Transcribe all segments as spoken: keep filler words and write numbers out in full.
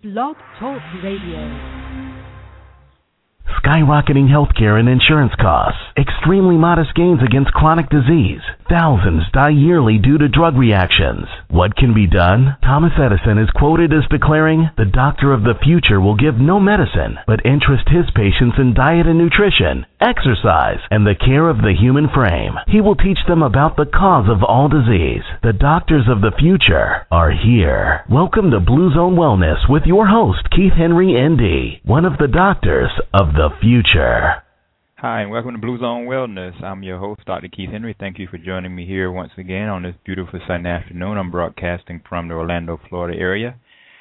Blog Talk Radio. Skyrocketing healthcare and insurance costs, extremely modest gains against chronic disease. Thousands die yearly due to drug reactions. What can be done? Thomas Edison is quoted as declaring, "The doctor of the future will give no medicine, but interest his patients in diet and nutrition, exercise, and the care of the human frame. He will teach them about the cause of all disease. The doctors of the future are here." Welcome to Blue Zone Wellness with your host, Keith Henry, N D, one of the doctors of the future. Hi, and welcome to Blue Zone Wellness. I'm your host, Doctor Keith Henry. Thank you for joining me here once again on this beautiful Sunday afternoon. I'm broadcasting from the Orlando, Florida area.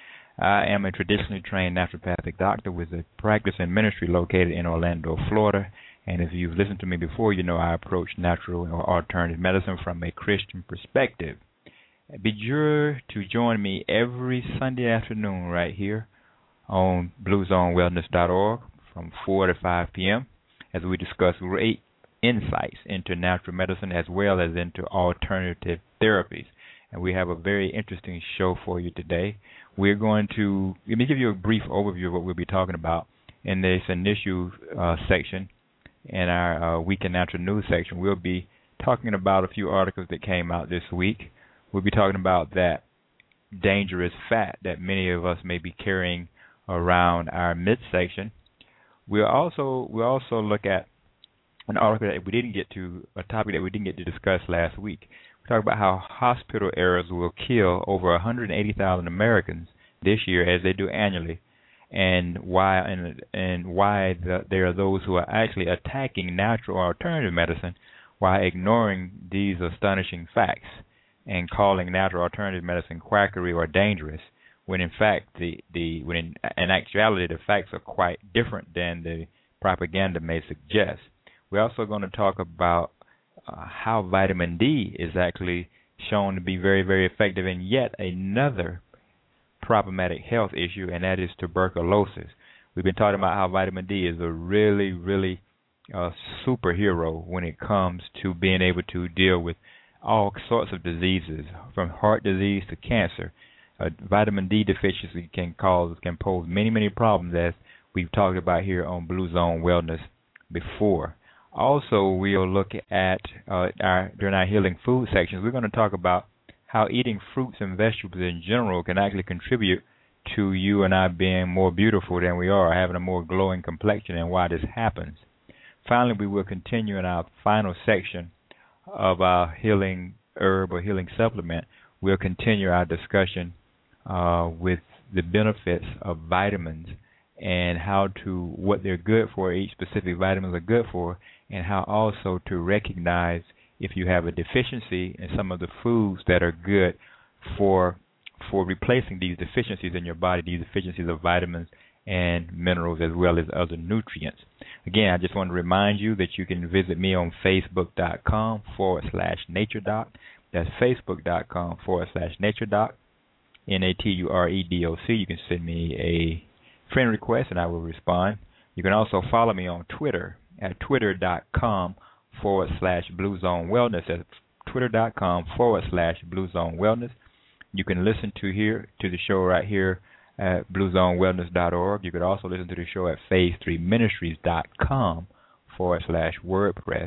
I am a traditionally trained naturopathic doctor with a practice and ministry located in Orlando, Florida. And if you've listened to me before, you know I approach natural or alternative medicine from a Christian perspective. Be sure to join me every Sunday afternoon right here on blue zone wellness dot org from four to five p.m. as we discuss great insights into natural medicine as well as into alternative therapies. And we have a very interesting show for you today. We're going to, let me give you a brief overview of what we'll be talking about in this initial uh, section. In our uh, Week in Natural News section, we'll be talking about a few articles that came out this week. We'll be talking about that dangerous fat that many of us may be carrying around our midsection. We'll also we'll also look at an article that we didn't get to, a topic that we didn't get to discuss last week. We talk about how hospital errors will kill over one hundred eighty thousand Americans this year, as they do annually, and why and and why the, there are those who are actually attacking natural or alternative medicine while ignoring these astonishing facts and calling natural alternative medicine quackery or dangerous, when in fact the, the when in, in actuality the facts are quite different than the propaganda may suggest. We're also going to talk about uh, how vitamin D is actually shown to be very, very effective in yet another problematic health issue, and that is tuberculosis. We've been talking about how vitamin D is a really, really uh, superhero when it comes to being able to deal with all sorts of diseases, from heart disease to cancer. Uh, vitamin D deficiency can cause, can pose many, many problems, as we've talked about here on Blue Zone Wellness before. Also, we'll look at, uh, our during our healing food sections, we're going to talk about how eating fruits and vegetables in general can actually contribute to you and I being more beautiful than we are, having a more glowing complexion, and why this happens. Finally, we will continue in our final section of our healing herb or healing supplement. We'll continue our discussion Uh, with the benefits of vitamins and how to, what they're good for, each specific vitamins are good for, and how also to recognize if you have a deficiency in some of the foods that are good for for replacing these deficiencies in your body, these deficiencies of vitamins and minerals as well as other nutrients. Again, I just want to remind you that you can visit me on facebook.com forward slash naturedoc. That's facebook.com forward slash naturedoc. N A T U R E D O C. You can send me a friend request and I will respond. You can also follow me on Twitter at twitter.com forward slash Blue Zone Wellness. That's twitter.com forward slash Blue Zone Wellness. You can listen to here to the show right here at blue zone wellness dot org. You could also listen to the show at phase three ministries dot com forward slash WordPress.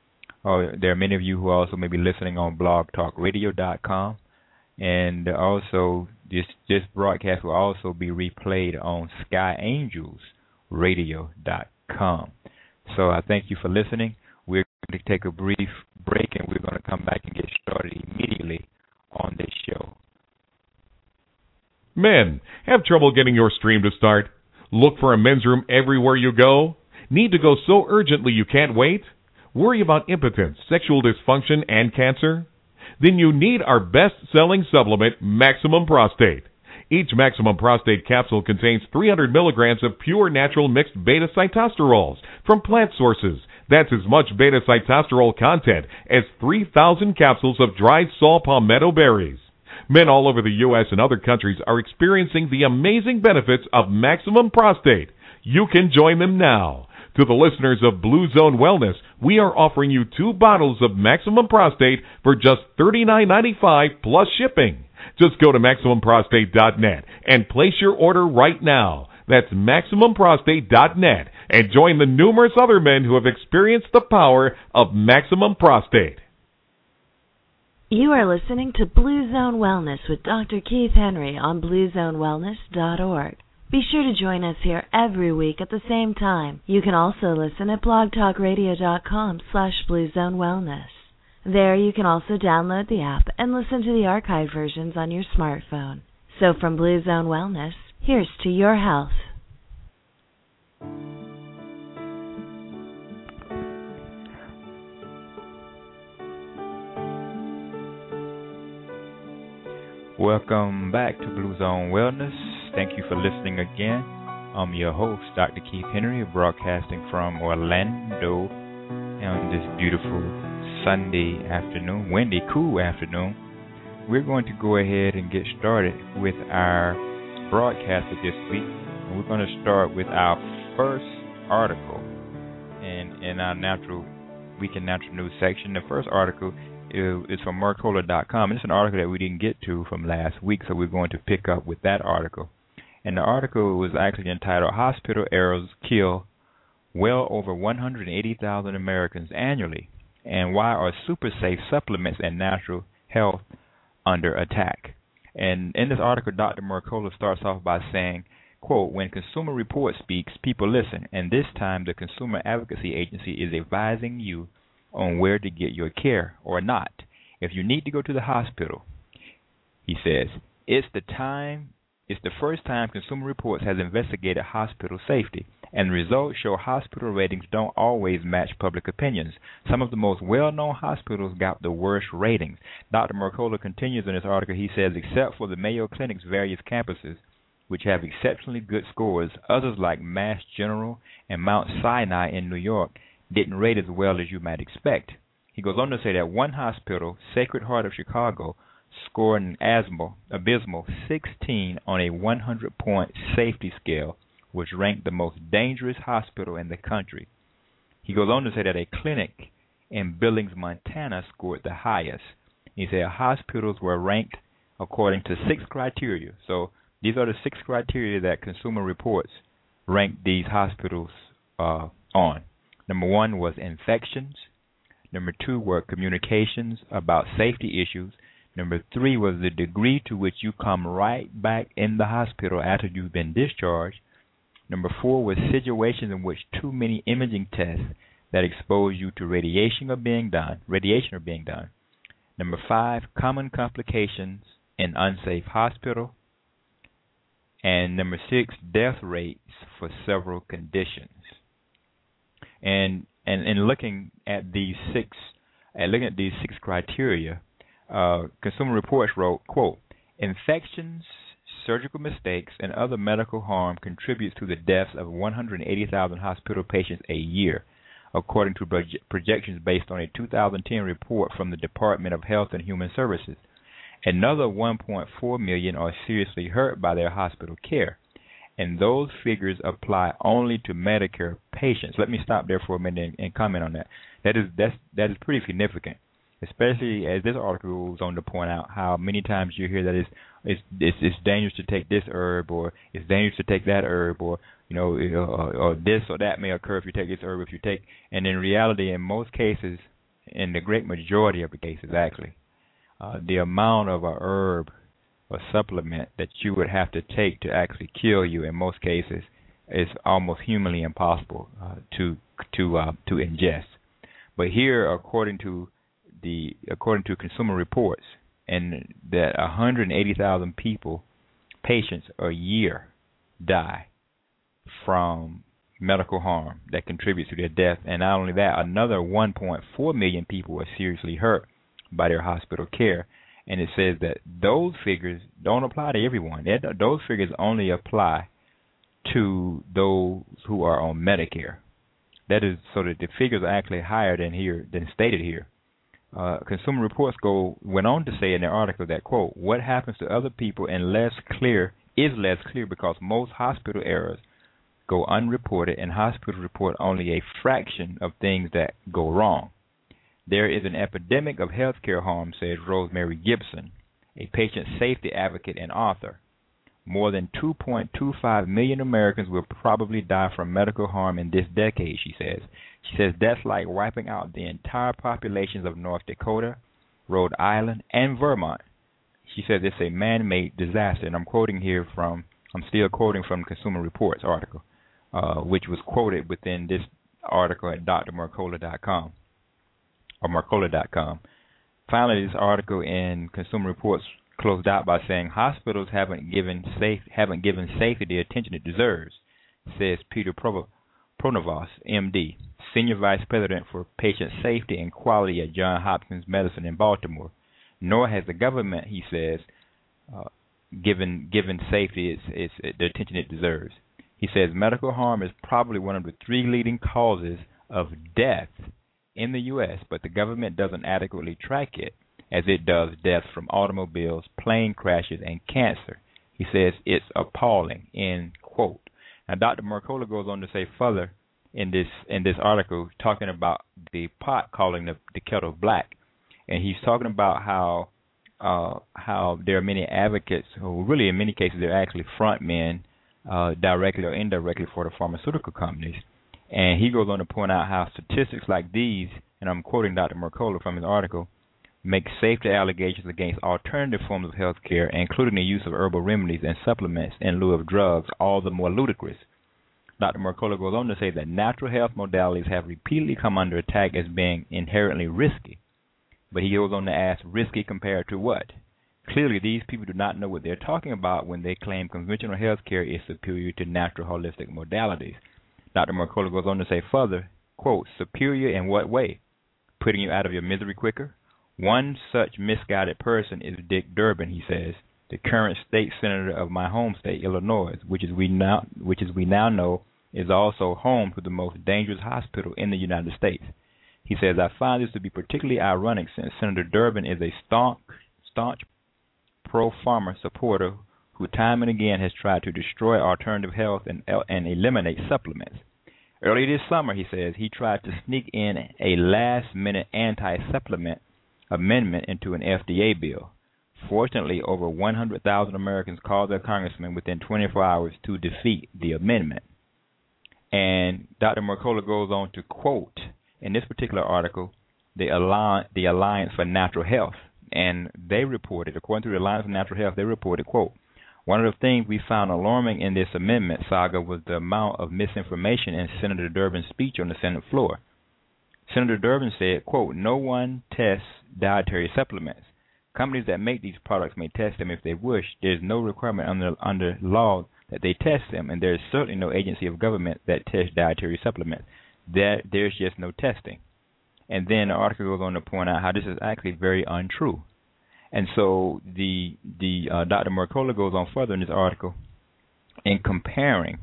Or there are many of you who also may be listening on blog talk radio dot com. And also, this this broadcast will also be replayed on sky angels radio dot com. So I thank you for listening. We're going to take a brief break, and we're going to come back and get started immediately on this show. Men, have trouble getting your stream to start? Look for a men's room everywhere you go? Need to go so urgently you can't wait? Worry about impotence, sexual dysfunction, and cancer? Then you need our best-selling supplement, Maximum Prostate. Each Maximum Prostate capsule contains three hundred milligrams of pure natural mixed beta-cytosterols from plant sources. That's as much beta-cytosterol content as three thousand capsules of dried saw palmetto berries. Men all over the U S and other countries are experiencing the amazing benefits of Maximum Prostate. You can join them now. To the listeners of Blue Zone Wellness, we are offering you two bottles of Maximum Prostate for just thirty-nine ninety-five plus shipping. Just go to Maximum Prostate dot net and place your order right now. That's Maximum Prostate dot net and join the numerous other men who have experienced the power of Maximum Prostate. You are listening to Blue Zone Wellness with Doctor Keith Henry on blue zone wellness dot org. Be sure to join us here every week at the same time. You can also listen at blog talk radio dot com slash blue zone wellness. There you can also download the app and listen to the archived versions on your smartphone. So from Blue Zone Wellness, here's to your health. Welcome back to Blue Zone Wellness. Thank you for listening again. I'm your host, Doctor Keith Henry, broadcasting from Orlando on this beautiful Sunday afternoon, windy, cool afternoon. We're going to go ahead and get started with our broadcast of this week. And we're going to start with our first article in, in our natural week in natural news section. The first article is, is from Mercola dot com. And it's an article that we didn't get to from last week, so we're going to pick up with that article. And the article was actually entitled "Hospital Errors Kill Well Over one hundred eighty thousand Americans Annually, and Why Are Super Safe Supplements and Natural Health Under Attack?" And in this article, Doctor Mercola starts off by saying, quote, "When Consumer Reports speaks, people listen, and this time the Consumer Advocacy Agency is advising you on where to get your care or not. If you need to go to the hospital," he says, it's the time, it's the first time Consumer Reports has investigated hospital safety, and results show hospital ratings don't always match public opinions. Some of the most well-known hospitals got the worst ratings. Doctor Mercola continues in this article. He says, except for the Mayo Clinic's various campuses, which have exceptionally good scores, others like Mass General and Mount Sinai in New York didn't rate as well as you might expect. He goes on to say that one hospital, Sacred Heart of Chicago, scored an abysmal, abysmal sixteen on a one hundred point safety scale, which ranked the most dangerous hospital in the country. He goes on to say that a clinic in Billings, Montana scored the highest. He said hospitals were ranked according to six criteria. So these are the six criteria that Consumer Reports ranked these hospitals uh, on. Number one was infections. Number two were communications about safety issues. Number three was the degree to which you come right back in the hospital after you've been discharged. Number four was situations in which too many imaging tests that expose you to radiation are being done. Radiation are being done. Number five, common complications in unsafe hospital. And number six, death rates for several conditions. And and in looking at these six, and looking at these six criteria, uh, Consumer Reports wrote, quote, infections, surgical mistakes, and other medical harm contributes to the deaths of one hundred eighty thousand hospital patients a year, according to proje- projections based on a two thousand ten report from the Department of Health and Human Services. Another one point four million are seriously hurt by their hospital care, and those figures apply only to Medicare patients. Let me stop there for a minute and, and comment on that. That is that's, that is pretty significant, especially as this article goes on to point out how many times you hear that it's it's it's, it's dangerous to take this herb, or it's dangerous to take that herb, or you know, or, or this or that may occur if you take this herb. If you take, and in reality, in most cases, in the great majority of the cases, actually. Uh, the amount of a herb or supplement that you would have to take to actually kill you in most cases is almost humanly impossible uh, to to uh, to ingest. But here, according to the according to Consumer Reports, and that one hundred eighty thousand people, patients a year, die from medical harm that contributes to their death, and not only that, another one point four million people are seriously hurt by their hospital care. And it says that those figures don't apply to everyone. Those figures only apply to those who are on Medicare. That is, so that the figures are actually higher than here than stated here. Uh, Consumer Reports go went on to say in their article that, quote, what happens to other people in less clear is less clear because most hospital errors go unreported, and hospitals report only a fraction of things that go wrong. There is an epidemic of healthcare harm, says Rosemary Gibson, a patient safety advocate and author. More than two point two five million Americans will probably die from medical harm in this decade, she says. She says that's like wiping out the entire populations of North Dakota, Rhode Island, and Vermont. She says it's a man-made disaster, and I'm quoting here from, I'm still quoting from the Consumer Reports article, uh, which was quoted within this article at D R Mercola dot com, or Mercola dot com. Finally, this article in Consumer Reports closed out by saying hospitals haven't given safe haven't given safety the attention it deserves, says Peter Pronovost, M D, Senior Vice President for Patient Safety and Quality at Johns Hopkins Medicine in Baltimore. Nor has the government, he says, uh, given given safety its, its, its, the attention it deserves. He says medical harm is probably one of the three leading causes of death in the U S, but the government doesn't adequately track it, as it does deaths from automobiles, plane crashes, and cancer. He says it's appalling, end quote. Now, Doctor Mercola goes on to say further in this in this article, talking about the pot calling the, the kettle black, and he's talking about how uh, how there are many advocates who really, in many cases, they're actually front men, uh, directly or indirectly for the pharmaceutical companies. And he goes on to point out how statistics like these, and I'm quoting Doctor Mercola from his article, make safety allegations against alternative forms of health care, including the use of herbal remedies and supplements in lieu of drugs, all the more ludicrous. Doctor Mercola goes on to say that natural health modalities have repeatedly come under attack as being inherently risky. But he goes on to ask, risky compared to what? Clearly, these people do not know what they're talking about when they claim conventional health care is superior to natural holistic modalities. Doctor Mercola goes on to say further, quote, superior in what way? Putting you out of your misery quicker? One such misguided person is Dick Durbin, he says, the current state senator of my home state, Illinois, which is we now which is we now know is also home to the most dangerous hospital in the United States. He says, I find this to be particularly ironic since Senator Durbin is a staunch, staunch pro-farmer supporter who time and again has tried to destroy alternative health and, and eliminate supplements. Earlier this summer, he says, he tried to sneak in a last-minute anti-supplement amendment into an F D A bill. Fortunately, over one hundred thousand Americans called their congressman within twenty-four hours to defeat the amendment. And Doctor Mercola goes on to quote, in this particular article, the, Alli- the Alliance for Natural Health. And they reported, according to the Alliance for Natural Health, they reported, quote, one of the things we found alarming in this amendment saga was the amount of misinformation in Senator Durbin's speech on the Senate floor. Senator Durbin said, quote, no one tests dietary supplements. Companies that make these products may test them if they wish. There's no requirement under under law that they test them, and there's certainly no agency of government that tests dietary supplements. There, there's just no testing. And then the article goes on to point out how this is actually very untrue. And so the the uh, Doctor Mercola goes on further in this article in comparing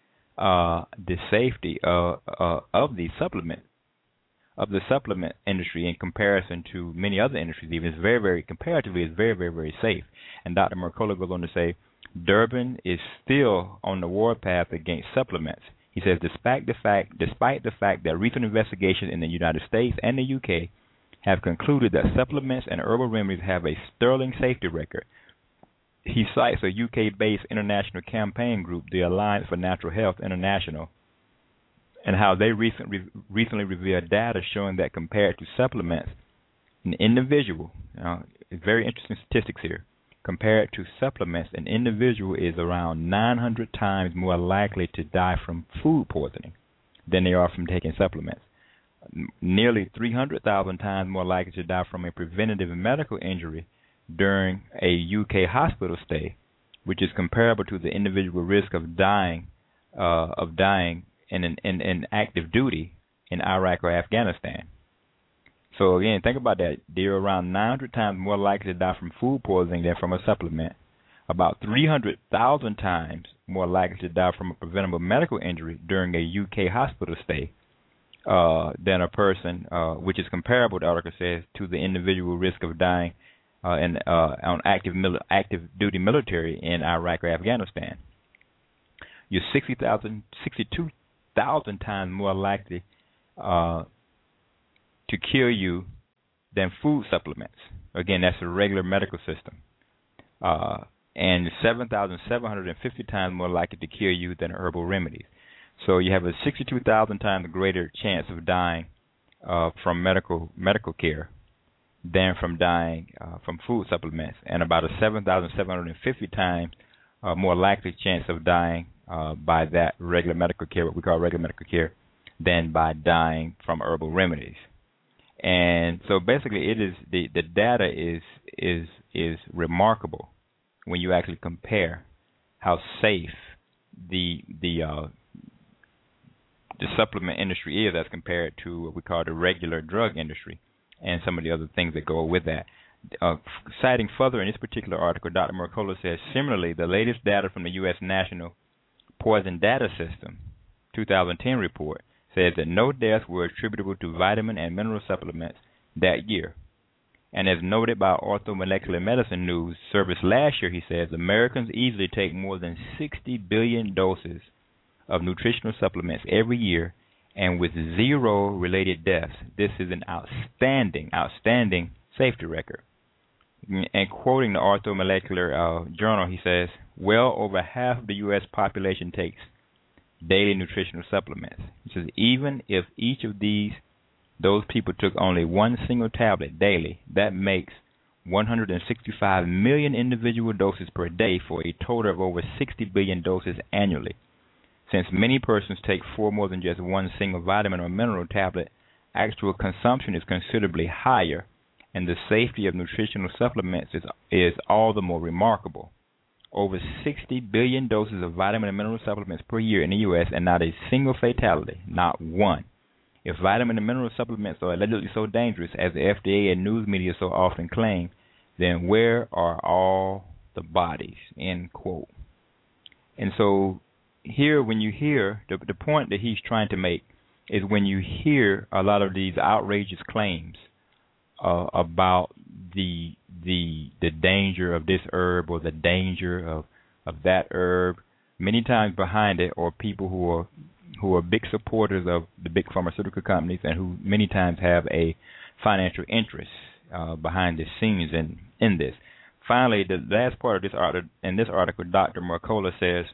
uh, the safety uh, uh, of the supplement of the supplement industry in comparison to many other industries. Even it's very, very comparatively, it's very, very, very safe. And Doctor Mercola goes on to say, Durbin is still on the warpath against supplements. He says, despite the fact, despite the fact that recent investigations in the United States and the U K have concluded that supplements and herbal remedies have a sterling safety record. He cites a U K-based international campaign group, the Alliance for Natural Health International, and how they recent, re- recently revealed data showing that compared to supplements, an individual, uh, very interesting statistics here, compared to supplements, an individual is around nine hundred times more likely to die from food poisoning than they are from taking supplements. Nearly three hundred thousand times more likely to die from a preventative medical injury during a U K hospital stay, which is comparable to the individual risk of dying uh, of dying in an in, in active duty in Iraq or Afghanistan. So again, think about that. They're around nine hundred times more likely to die from food poisoning than from a supplement. About three hundred thousand times more likely to die from a preventable medical injury during a U K hospital stay uh, than a person, uh, which is comparable, the article says, to the individual risk of dying uh, in, uh, on active mil- active duty military in Iraq or Afghanistan. You're sixty thousand, sixty-two thousand times more likely uh, to kill you than food supplements. Again, that's a regular medical system. uh, and seven thousand seven hundred fifty times more likely to kill you than herbal remedies. So you have a sixty-two thousand times greater chance of dying uh, from medical medical care than from dying uh, from food supplements, and about a seven thousand seven hundred fifty times uh, more likely chance of dying uh, by that regular medical care, what we call regular medical care, than by dying from herbal remedies. And so basically, it is the, the data is is is remarkable when you actually compare how safe the the uh, the supplement industry is as compared to what we call the regular drug industry and some of the other things that go with that. Uh, citing further in this particular article, Doctor Mercola says, similarly, the latest data from the U S National Poison Data System two thousand ten report says that no deaths were attributable to vitamin and mineral supplements that year. And as noted by Orthomolecular Medicine News Service last year, he says, Americans easily take more than sixty billion doses of nutritional supplements every year, and with zero related deaths. This is an outstanding, outstanding safety record. And quoting the Orthomolecular uh, Journal, he says, well over half of the U S population takes daily nutritional supplements. He says, even if each of these, those people took only one single tablet daily, that makes one hundred sixty-five million individual doses per day for a total of over sixty billion doses annually. Since many persons take far more than just one single vitamin or mineral tablet, actual consumption is considerably higher, and the safety of nutritional supplements is, is all the more remarkable. Over sixty billion doses of vitamin and mineral supplements per year in the U S, and not a single fatality, not one. If vitamin and mineral supplements are allegedly so dangerous as the F D A and news media so often claim, then where are all the bodies? End quote. And so here, when you hear, the, the point that he's trying to make is when you hear a lot of these outrageous claims uh, about the the the danger of this herb or the danger of of that herb, many times behind it are people who are who are big supporters of the big pharmaceutical companies and who many times have a financial interest uh, behind the scenes in in this. Finally, the last part of this article, in this article, Doctor Mercola says,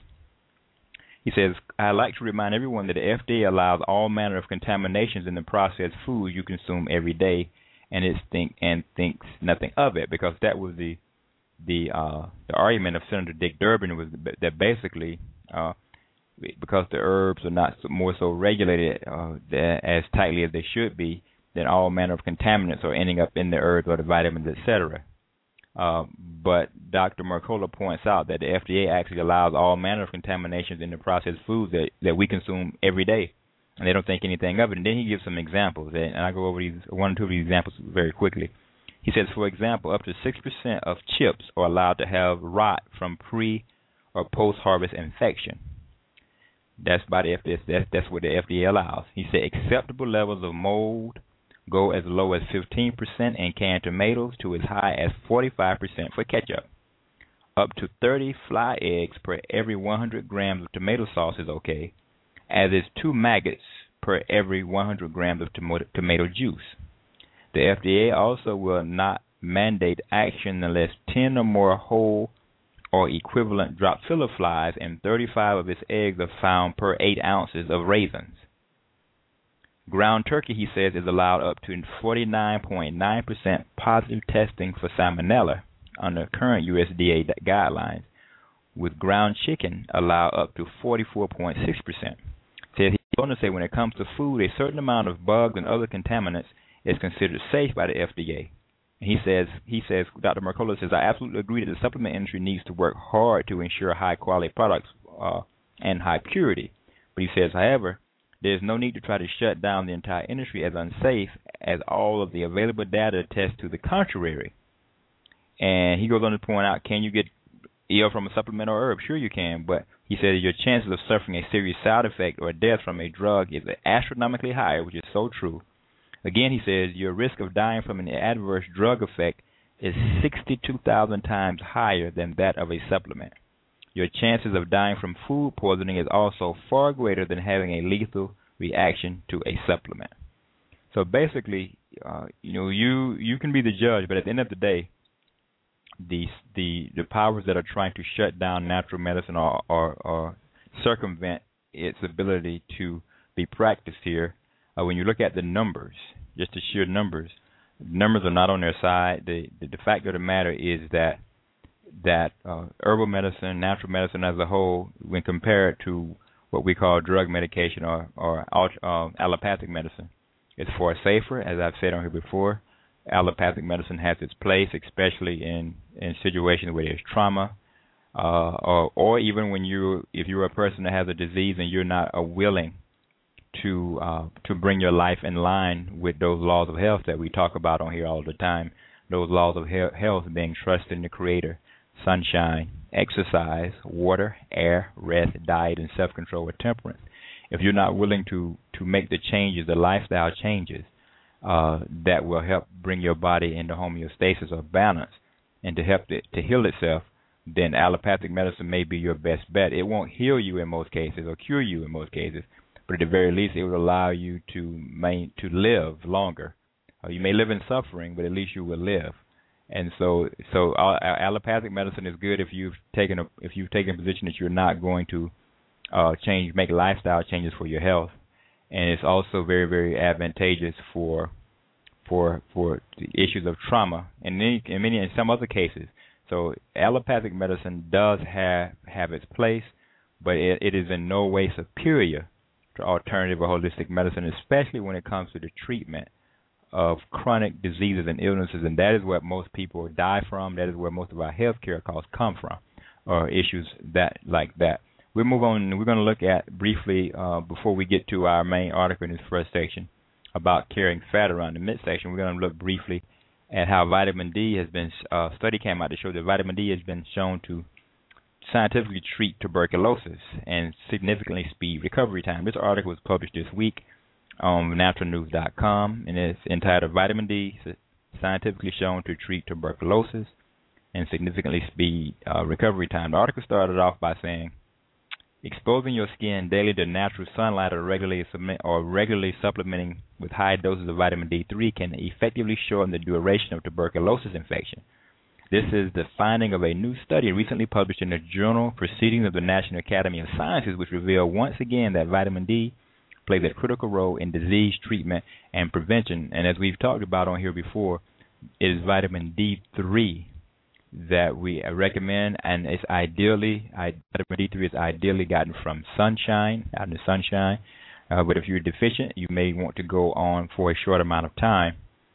he says, I'd like to remind everyone that the F D A allows all manner of contaminations in the processed food you consume every day, and it think and thinks nothing of it, because that was the the uh, the argument of Senator Dick Durbin, was that basically uh, because the herbs are not more so regulated uh, as tightly as they should be, then all manner of contaminants are ending up in the herbs or the vitamins, et cetera. Uh, but Doctor Mercola points out that the F D A actually allows all manner of contaminations in the processed foods that, that we consume every day, and they don't think anything of it. And then he gives some examples, and I go over these one or two of these examples very quickly. He says, for example, up to six percent of chips are allowed to have rot from pre- or post-harvest infection. That's by the F D A. That's, that's what the F D A allows. He said acceptable levels of mold go as low as fifteen percent in canned tomatoes to as high as forty-five percent for ketchup. Up to thirty fly eggs per every one hundred grams of tomato sauce is okay, as is two maggots per every one hundred grams of tomato, tomato juice. The F D A also will not mandate action unless ten or more whole or equivalent Drosophila flies and thirty-five of its eggs are found per eight ounces of raisins. Ground turkey, he says, is allowed up to forty-nine point nine percent positive testing for salmonella under current U S D A guidelines, with ground chicken allowed up to forty-four point six percent. Says he's going to say when it comes to food, a certain amount of bugs and other contaminants is considered safe by the F D A. He says, he says, Doctor Mercola says, I absolutely agree that the supplement industry needs to work hard to ensure high-quality products uh, and high purity. But he says, however, there's no need to try to shut down the entire industry as unsafe, as all of the available data attests to the contrary. And he goes on to point out, can you get ill from a supplement or herb? Sure you can, but he says your chances of suffering a serious side effect or death from a drug is astronomically higher, which is so true. Again, he says your risk of dying from an adverse drug effect is sixty-two thousand times higher than that of a supplement. Your chances of dying from food poisoning is also far greater than having a lethal reaction to a supplement. So basically, uh, you know, you, you can be the judge, but at the end of the day, the the the powers that are trying to shut down natural medicine or or, or circumvent its ability to be practiced here. Uh, when you look at the numbers, just the sheer numbers, numbers are not on their side. The the, the fact of the matter is that that uh, herbal medicine, natural medicine as a whole, when compared to what we call drug medication or or uh, allopathic medicine, it's far safer. As I've said on here before, allopathic medicine has its place, especially in, in situations where there's trauma, uh, or or even when you if you're a person that has a disease and you're not uh, willing to uh, to bring your life in line with those laws of health that we talk about on here all the time. Those laws of he- health being trust in the Creator, sunshine, exercise, water, air, rest, diet, and self-control with temperance. If you're not willing to, to make the changes, the lifestyle changes, uh, that will help bring your body into homeostasis or balance and to help it to heal itself, then allopathic medicine may be your best bet. It won't heal you in most cases or cure you in most cases, but at the very least it will allow you to main, to live longer. Uh, you may live in suffering, but at least you will live. And so, so uh, allopathic medicine is good if you've taken a if you've taken a position that you're not going to uh, change, make lifestyle changes for your health, and it's also very, very advantageous for for for the issues of trauma and in, in many in some other cases. So allopathic medicine does have have its place, but it, it is in no way superior to alternative or holistic medicine, especially when it comes to the treatment of chronic diseases and illnesses, and that is what most people die from. That is where most of our health care costs come from, or issues that like that. We'll move on. We're going to look at briefly, uh, before we get to our main article in this first section, about carrying fat around. The midsection, we're going to look briefly at how vitamin D has been, uh, study came out to show that vitamin D has been shown to scientifically treat tuberculosis and significantly speed recovery time. This article was published this week on natural news dot com, and it's entitled Vitamin D Scientifically Shown to Treat Tuberculosis and Significantly Speed uh, Recovery Time. The article started off by saying, exposing your skin daily to natural sunlight or regularly, submit, or regularly supplementing with high doses of vitamin D three can effectively shorten the duration of tuberculosis infection. This is the finding of a new study recently published in the journal Proceedings of the National Academy of Sciences, which revealed once again that vitamin D plays a critical role in disease treatment and prevention. And as we've talked about on here before, it is vitamin D three that we recommend, and it's ideally, vitamin D three is ideally gotten from sunshine, out in the sunshine. Uh, but if you're deficient, you may want to go on for a short amount of time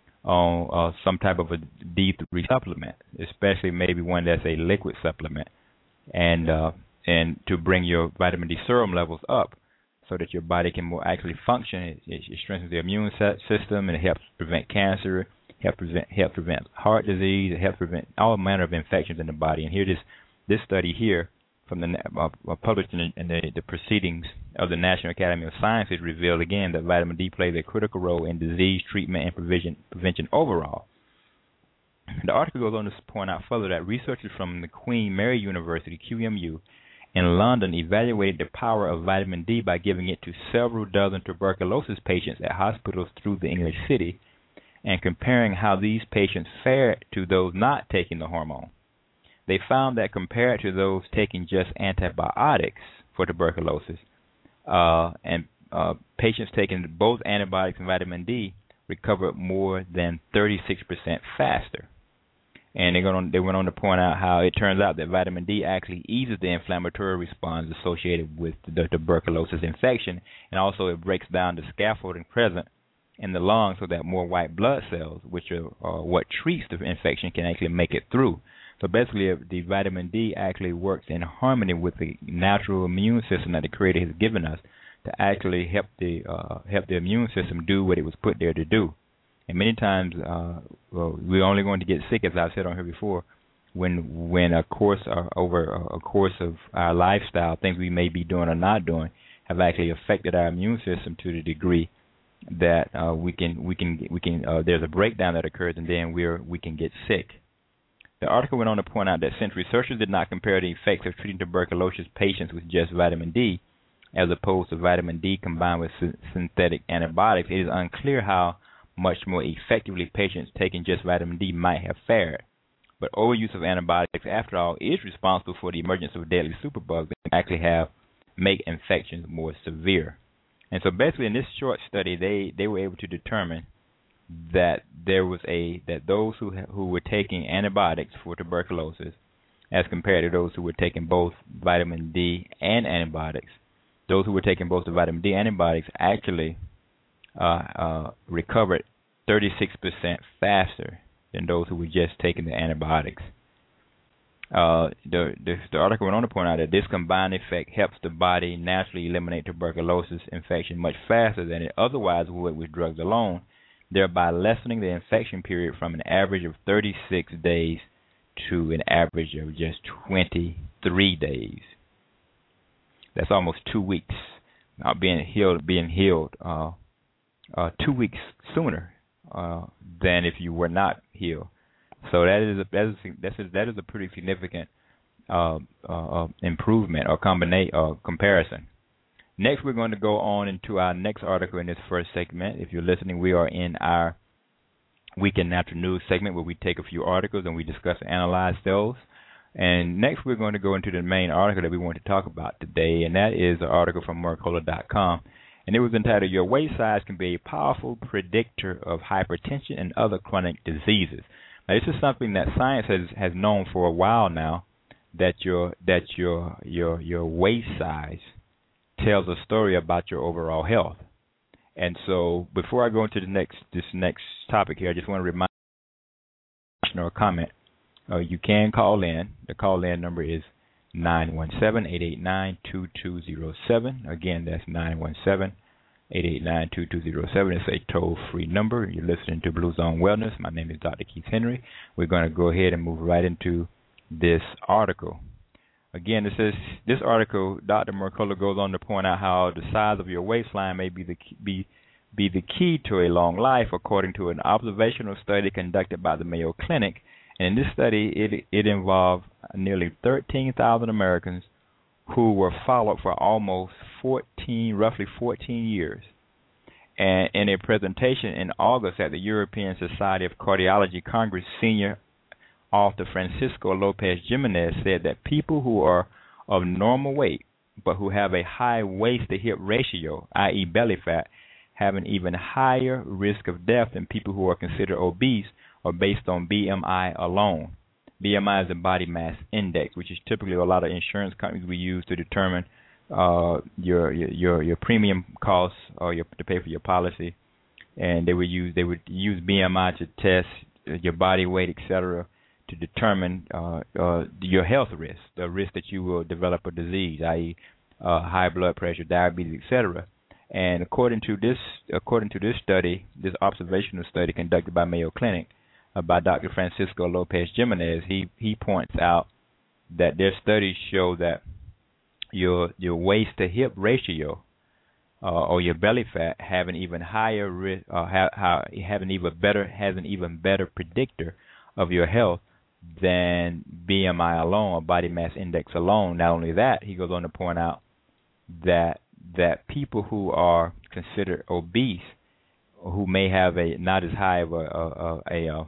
on uh, some type of a D three supplement, especially maybe one that's a liquid supplement, and uh, and to bring your vitamin D serum levels up, so that your body can more actually function. It, it, it strengthens the immune system, and it helps prevent cancer, help prevent help prevent heart disease, it helps prevent all manner of infections in the body. And here, this this study here from the uh, published in, the, in the, the Proceedings of the National Academy of Sciences revealed again that vitamin D plays a critical role in disease treatment and prevention prevention overall. The article goes on to point out further that researchers from the Queen Mary University, Q M U, in London evaluated the power of vitamin D by giving it to several dozen tuberculosis patients at hospitals through the English city and comparing how these patients fared to those not taking the hormone. They found that compared to those taking just antibiotics for tuberculosis, uh, and uh, patients taking both antibiotics and vitamin D recovered more than thirty-six percent faster. And they went on, they went on to point out how it turns out that vitamin D actually eases the inflammatory response associated with the tuberculosis infection, and also it breaks down the scaffolding present in the lungs so that more white blood cells, which are uh, what treats the infection, can actually make it through. So basically, the vitamin D actually works in harmony with the natural immune system that the Creator has given us to actually help the uh, help the immune system do what it was put there to do. And many times, uh, well, we're only going to get sick, as I've said on here before, when when a course uh, over a course of our lifestyle, things we may be doing or not doing, have actually affected our immune system to the degree that uh, we can we can we can uh, there's a breakdown that occurs, and then we're we can get sick. The article went on to point out that since researchers did not compare the effects of treating tuberculosis patients with just vitamin D, as opposed to vitamin D combined with sy- synthetic antibiotics, it is unclear how much more effectively patients taking just vitamin D might have fared. But overuse of antibiotics, after all, is responsible for the emergence of deadly superbugs that actually have make infections more severe. And so basically in this short study, they, they were able to determine that there was a that those who who were taking antibiotics for tuberculosis as compared to those who were taking both vitamin D and antibiotics, those who were taking both the vitamin D and antibiotics actually uh, uh, recovered thirty-six percent faster than those who were just taking the antibiotics. Uh, the, the, the article went on to point out that this combined effect helps the body naturally eliminate tuberculosis infection much faster than it otherwise would with drugs alone, thereby lessening the infection period from an average of thirty-six days to an average of just twenty-three days. That's almost two weeks uh, being healed, being healed uh, uh, two weeks sooner uh, than if you were not healed. So that is a, that is that is that is a pretty significant uh, uh, improvement or combination or comparison. Next, we're going to go on into our next article in this first segment. If you're listening, we are in our Weekend Natural News segment where we take a few articles and we discuss and analyze those. And next, we're going to go into the main article that we want to talk about today, and that is an article from Mercola dot com. And it was entitled, "Your Waist Size Can Be a Powerful Predictor of Hypertension and Other Chronic Diseases." Now, this is something that science has, has known for a while now, that your that your your your waist size tells a story about your overall health. And so, before I go into the next this next topic here, I just want to remind you or comment. Uh, you can call in. The call-in number is nine one seven, eight eight nine, two two zero seven. Again, that's nine one seven, eight eight nine, two two zero seven. It's a toll-free number. You're listening to Blue Zone Wellness. My name is Doctor Keith Henry. We're going to go ahead and move right into this article. Again, it says, this article, Doctor Mercola goes on to point out how the size of your waistline may be the key, be, be the key to a long life, according to an observational study conducted by the Mayo Clinic. And in this study, it it involved nearly thirteen thousand Americans who were followed for almost fourteen, roughly fourteen years. And in a presentation in August at the European Society of Cardiology Congress, senior author Francisco Lopez Jimenez said that people who are of normal weight but who have a high waist-to-hip ratio, that is belly fat, have an even higher risk of death than people who are considered obese or based on B M I alone. B M I is the body mass index, which is typically a lot of insurance companies we use to determine uh, your, your your premium costs or your, to pay for your policy. And they would use they would use B M I to test your body weight, et cetera, to determine uh, uh, your health risk, the risk that you will develop a disease, that is, uh, high blood pressure, diabetes, et cetera. And according to this, according to this study, this observational study conducted by Mayo Clinic uh, by Doctor Francisco Lopez Jimenez, he he points out that their studies show that your your waist to hip ratio uh, or your belly fat have an even higher risk, uh, have, have an even better has an even better predictor of your health than B M I alone or body mass index alone. Not only that, he goes on to point out that that people who are considered obese, who may have a not as high of a a, a, a,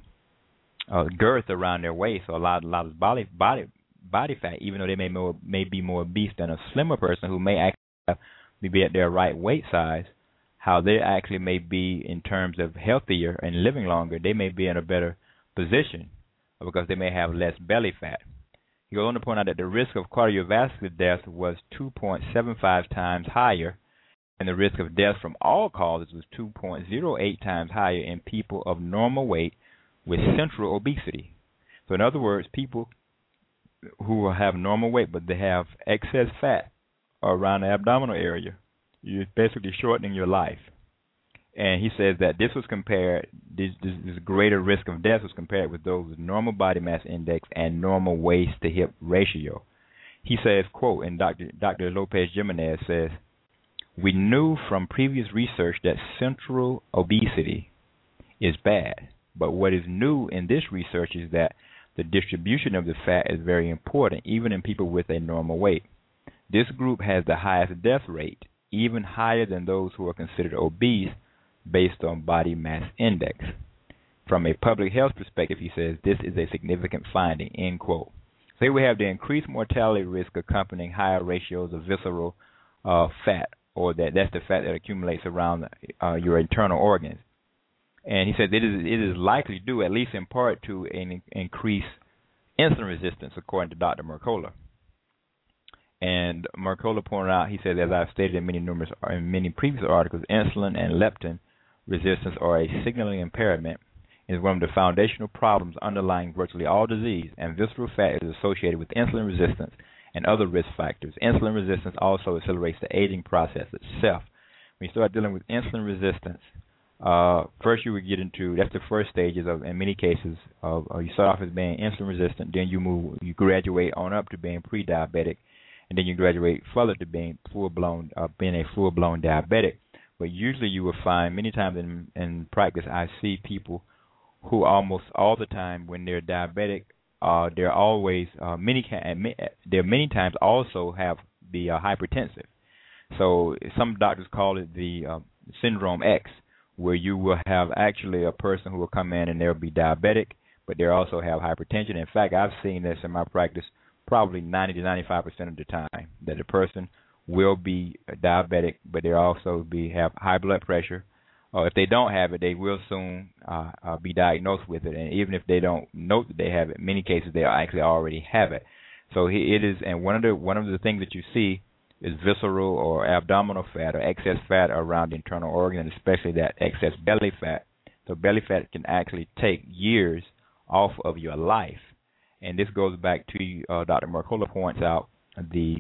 a girth around their waist or a lot a lot of body body body fat, even though they may more may be more obese than a slimmer person who may actually have, be at their right weight size, how they actually may be in terms of healthier and living longer. They may be in a better position because they may have less belly fat. He goes on to point out that the risk of cardiovascular death was two point seven five times higher, and the risk of death from all causes was two point zero eight times higher in people of normal weight with central obesity. So in other words, people who have normal weight but they have excess fat around the abdominal area, you're basically shortening your life. And he says that this was compared, this, this, this greater risk of death was compared with those with normal body mass index and normal waist to hip ratio. He says, quote, and Doctor Doctor Lopez Jimenez says, "We knew from previous research that central obesity is bad, but what is new in this research is that the distribution of the fat is very important, even in people with a normal weight. This group has the highest death rate, even higher than those who are considered obese, based on body mass index." From a public health perspective, he says, this is a significant finding, end quote. So here we have the increased mortality risk accompanying higher ratios of visceral uh, fat, or that that's the fat that accumulates around uh, your internal organs. And he said it is, it is likely due, at least in part, to an increased insulin resistance, according to Doctor Mercola. And Mercola pointed out, he said, as I've stated in many numerous in many previous articles, insulin and leptin resistance are a signaling impairment. Is one of the foundational problems underlying virtually all disease, and visceral fat is associated with insulin resistance and other risk factors. Insulin resistance also accelerates the aging process itself. When you start dealing with insulin resistance, uh, first you would get into, that's the first stages of, in many cases, of, uh, you start off as being insulin resistant, then you move, you graduate on up to being pre-diabetic, and then you graduate further to being full-blown, uh, being a full-blown diabetic. But usually you will find, many times in, in practice, I see people who almost all the time when they're diabetic, uh, they're always uh, many they're many times also have the uh, hypertensive. So some doctors call it the uh, syndrome X, where you will have actually a person who will come in and they'll be diabetic, but they also have hypertension. In fact, I've seen this in my practice probably ninety to ninety-five percent of the time, that the person will be diabetic, but they also be have high blood pressure. Or if they don't have it, they will soon uh, uh, be diagnosed with it. And even if they don't know that they have it, in many cases they actually already have it. So it is, and one of the one of the things that you see is visceral or abdominal fat or excess fat around the internal organ, especially that excess belly fat. So belly fat can actually take years off of your life. And this goes back to uh, Doctor Mercola points out the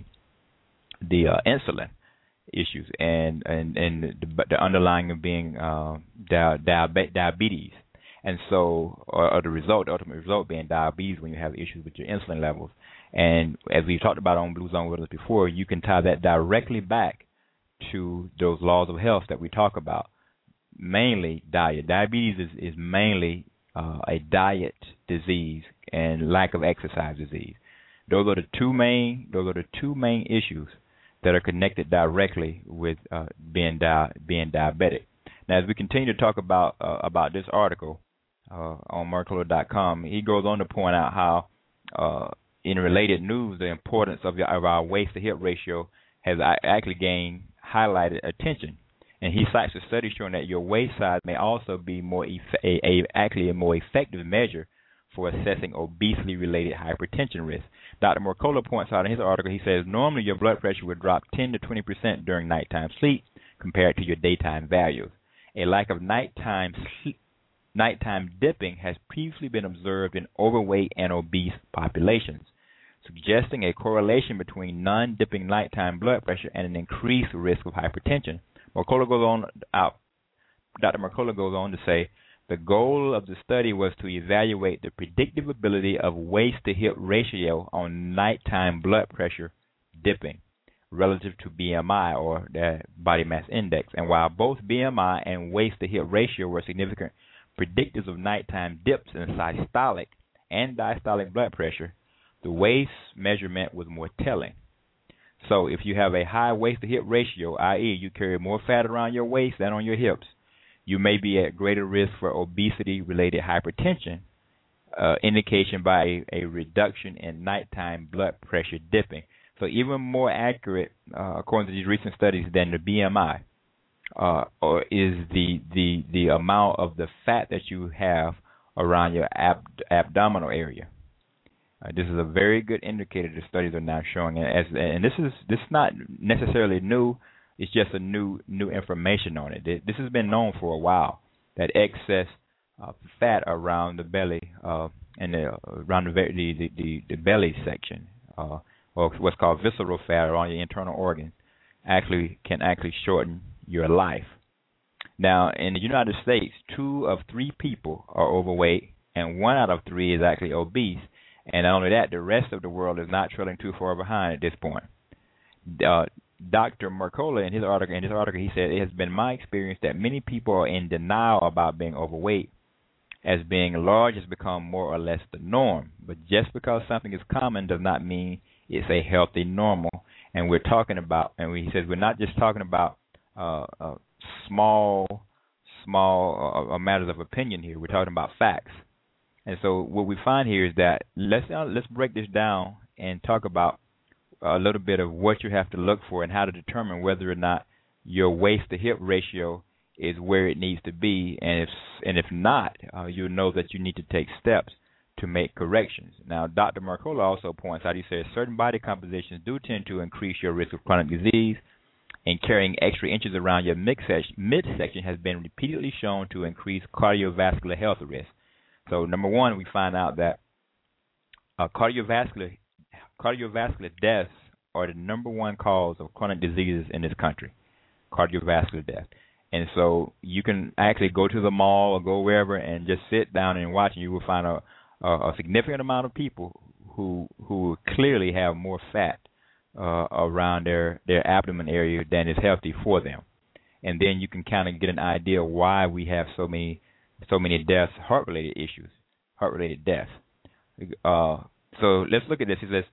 the uh, insulin issues and and and the, the underlying of being uh, di- diabe- diabetes, and so or, or the result, the ultimate result being diabetes when you have issues with your insulin levels. And as we've talked about on Blue Zone Wellness before, you can tie that directly back to those laws of health that we talk about. Mainly diet. Diabetes is is mainly uh, a diet disease and lack of exercise disease. Those are the two main. Those are the two main issues that are connected directly with uh, being di- being diabetic. Now, as we continue to talk about uh, about this article uh, on Mercola dot com, he goes on to point out how, uh, in related news, the importance of, the, of our waist to hip ratio has actually gained highlighted attention. And he cites a study showing that your waist size may also be more eff- a, a, actually a more effective measure for assessing obesity-related hypertension risk. Doctor Mercola points out in his article, he says, normally your blood pressure would drop ten to twenty percent during nighttime sleep compared to your daytime values. A lack of nighttime sleep, nighttime dipping has previously been observed in overweight and obese populations, suggesting a correlation between non-dipping nighttime blood pressure and an increased risk of hypertension. Mercola goes on out. Doctor Mercola goes on to say, the goal of the study was to evaluate the predictive ability of waist-to-hip ratio on nighttime blood pressure dipping relative to B M I, or the body mass index. And while both B M I and waist-to-hip ratio were significant predictors of nighttime dips in systolic and diastolic blood pressure, the waist measurement was more telling. So if you have a high waist-to-hip ratio, that is you carry more fat around your waist than on your hips, you may be at greater risk for obesity-related hypertension, uh, indication by a, a reduction in nighttime blood pressure dipping. So even more accurate, uh, according to these recent studies, than the B M I, uh, or is the, the the amount of the fat that you have around your ab- abdominal area. Uh, this is a very good indicator the studies are now showing, and, as, and this is this is not necessarily new. It's just a new new information on it. This has been known for a while, that excess uh, fat around the belly uh, and the, around the, the, the, the belly section, uh, or what's called visceral fat around your internal organ, actually can actually shorten your life. Now, in the United States, two of three people are overweight, and one out of three is actually obese. And not only that, the rest of the world is not trailing too far behind at this point. Uh, Doctor Mercola, in his article, in his article, he said, it has been my experience that many people are in denial about being overweight, as being large has become more or less the norm. But just because something is common does not mean it's a healthy normal. And we're talking about, and he says, we're not just talking about uh, uh, small, small uh, uh, matters of opinion here. We're talking about facts. And so what we find here is that let's uh, let's break this down and talk about a little bit of what you have to look for and how to determine whether or not your waist to hip ratio is where it needs to be, and if and if not, uh, you'll know that you need to take steps to make corrections. Now, Doctor Mercola also points out, he says, certain body compositions do tend to increase your risk of chronic disease, and carrying extra inches around your midsection has been repeatedly shown to increase cardiovascular health risk. So, number one, we find out that uh, cardiovascular cardiovascular deaths are the number one cause of chronic diseases in this country, cardiovascular death. And so you can actually go to the mall or go wherever and just sit down and watch, and you will find a, a, a significant amount of people who who clearly have more fat uh, around their, their abdomen area than is healthy for them. And then you can kind of get an idea why we have so many so many deaths, heart-related issues, heart-related deaths. Uh, so let's look at this. It says,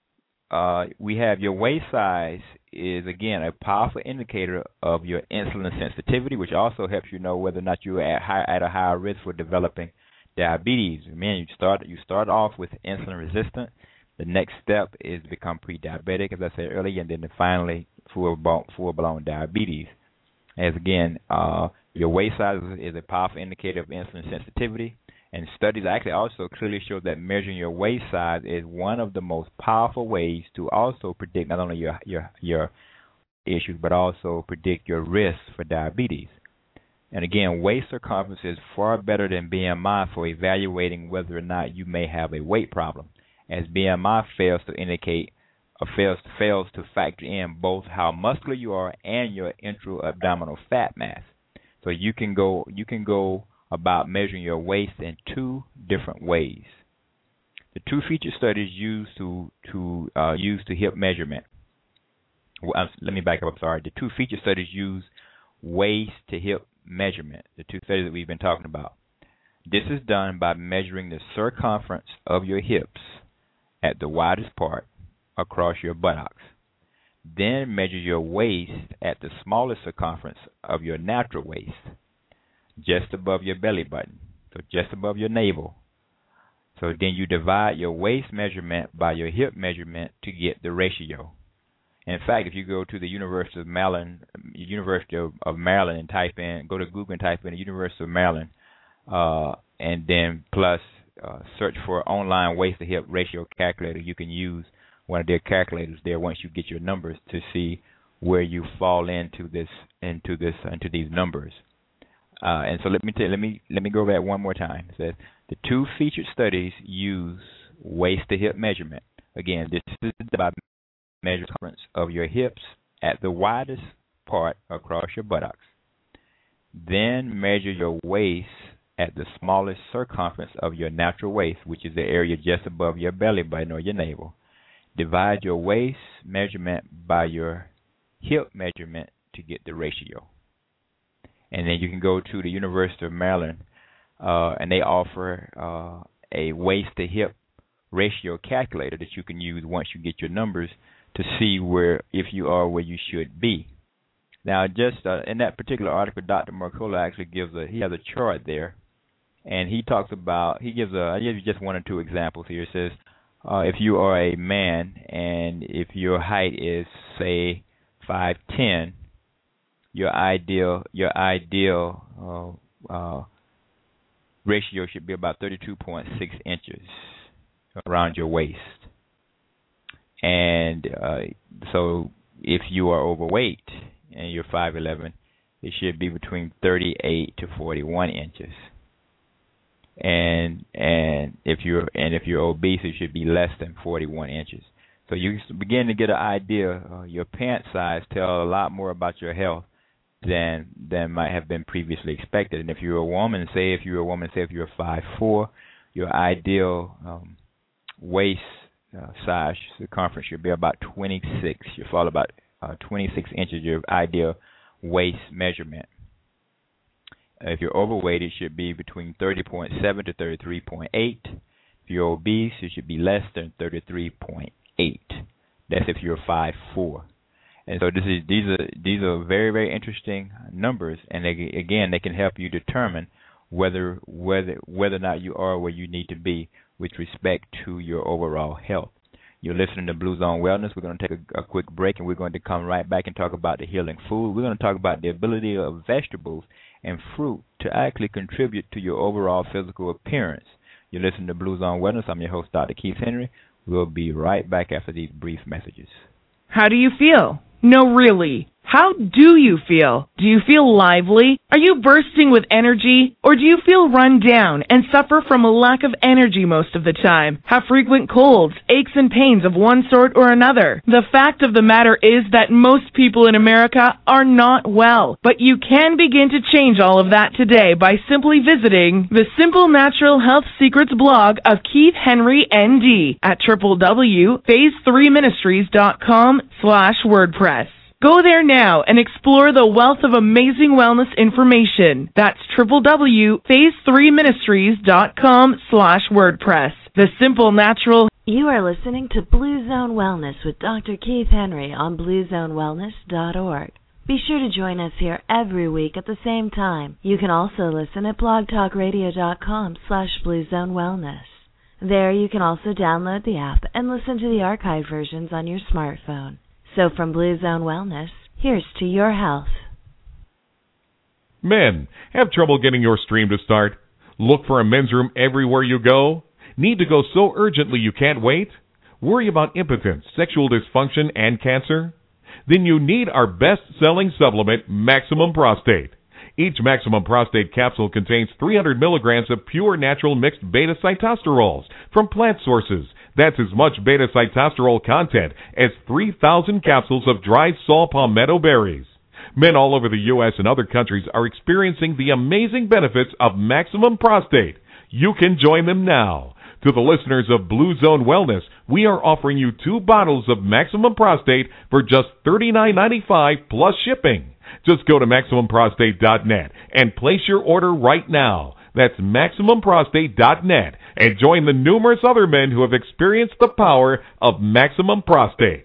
Uh, we have your waist size is, again, a powerful indicator of your insulin sensitivity, which also helps you know whether or not you're at, high, at a higher risk for developing diabetes. Man, you start you start off with insulin resistant. The next step is to become pre-diabetic, as I said earlier, and then finally full-blown, full-blown diabetes. As, again, uh, your waist size is a powerful indicator of insulin sensitivity. And studies actually also clearly show that measuring your waist size is one of the most powerful ways to also predict not only your your, your issues, but also predict your risk for diabetes. And again, waist circumference is far better than B M I for evaluating whether or not you may have a weight problem, as B M I fails to indicate or fails, fails to factor in both how muscular you are and your intra-abdominal fat mass. So you can go you can go about measuring your waist in two different ways. The two feature studies used to to uh, use to hip measurement. Well, I'm, let me back up. I'm sorry. The two feature studies use waist to hip measurement. The two studies that we've been talking about. This is done by measuring the circumference of your hips at the widest part across your buttocks. Then measure your waist at the smallest circumference of your natural waist, just above your belly button, so just above your navel. So then you divide your waist measurement by your hip measurement to get the ratio. In fact, if you go to the University of Maryland, University of, of Maryland, and type in, go to Google and type in the University of Maryland, uh, and then plus uh, search for online waist to hip ratio calculator, you can use one of their calculators there once you get your numbers to see where you fall into this, into this, into these numbers. Uh, and so let me tell, let me let me go back one more time. It says the two featured studies use waist to hip measurement. Again, this is about measuring the circumference of your hips at the widest part across your buttocks. Then measure your waist at the smallest circumference of your natural waist, which is the area just above your belly button or your navel. Divide your waist measurement by your hip measurement to get the ratio. And then you can go to the University of Maryland, uh, and they offer uh, a waist-to-hip ratio calculator that you can use once you get your numbers to see where, if you are where you should be. Now, just uh, in that particular article, Doctor Mercola actually gives a, he has a chart there, and he talks about, he gives a, I give you just one or two examples here. It says, uh, if you are a man and if your height is, say, five ten, your ideal your ideal uh, uh, ratio should be about thirty-two point six inches around your waist. And uh, so if you are overweight and you're five eleven, it should be between thirty-eight to forty-one inches. And and if you're and if you're obese, it should be less than forty-one inches. So you begin to get an idea. Uh, your pant size tells a lot more about your health than than might have been previously expected. And if you're a woman, say if you're a woman, say if you're five four, your ideal um, waist uh, size circumference should be about twenty-six. You fall about uh, twenty-six inches. Your ideal waist measurement. Uh, if you're overweight, it should be between thirty point seven to thirty-three point eight. If you're obese, it should be less than thirty-three point eight. That's if you're five four. And so this is these are these are very very interesting numbers, and they, again they can help you determine whether whether whether or not you are where you need to be with respect to your overall health. You're listening to Blue Zone Wellness. We're going to take a, a quick break, and we're going to come right back and talk about the healing food. We're going to talk about the ability of vegetables and fruit to actually contribute to your overall physical appearance. You're listening to Blue Zone Wellness. I'm your host, Doctor Keith Henry. We'll be right back after these brief messages. How do you feel? No, really. How do you feel? Do you feel lively? Are you bursting with energy? Or do you feel run down and suffer from a lack of energy most of the time? Have frequent colds, aches and pains of one sort or another? The fact of the matter is that most people in America are not well, but you can begin to change all of that today by simply visiting the Simple Natural Health Secrets blog of Keith Henry, N D at w w w dot phase three ministries dot com slash WordPress. Go there now and explore the wealth of amazing wellness information. That's w w w dot phase three ministries dot com slash WordPress. The simple, natural... You are listening to Blue Zone Wellness with Doctor Keith Henry on blue zone wellness dot org. Be sure to join us here every week at the same time. You can also listen at blog talk radio dot com slash blue zone wellness. There you can also download the app and listen to the archived versions on your smartphone. So from Blue Zone Wellness, here's to your health. Men, have trouble getting your stream to start? Look for a men's room everywhere you go? Need to go so urgently you can't wait? Worry about impotence, sexual dysfunction, and cancer? Then you need our best-selling supplement, Maximum Prostate. Each Maximum Prostate capsule contains three hundred milligrams of pure natural mixed beta-cytosterols from plant sources. That's as much beta-cytosterol content as three thousand capsules of dried saw palmetto berries. Men all over the U S and other countries are experiencing the amazing benefits of Maximum Prostate. You can join them now. To the listeners of Blue Zone Wellness, we are offering you two bottles of Maximum Prostate for just thirty-nine ninety-five plus shipping. Just go to maximum prostate dot net and place your order right now. That's maximum prostate dot net and join the numerous other men who have experienced the power of Maximum Prostate.